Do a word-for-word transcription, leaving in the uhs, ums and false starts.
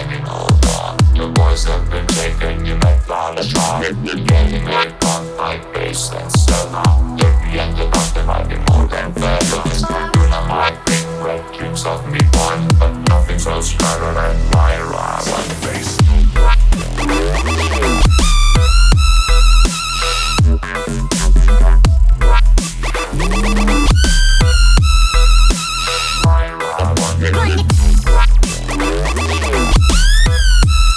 getting older. Your boys have been taken, you make lot of talk. Getting raped on pipe bass and sell out. Dirty and the content might be more than fair. Doing a mic, big red dreams of me one, but nothing so better than my rhyme.